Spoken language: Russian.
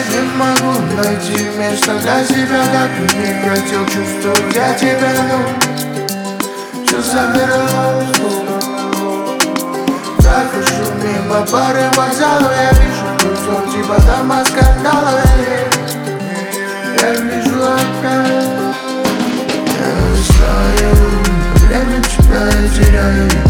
не могу найти место для себя. Как бы не хотел чувствовать я тебя, но все заберу. Прохожу мимо пары вокзалов, я вижу кругом типа дома скандалов. Я вижу опять, я устаю, время тебя я теряю.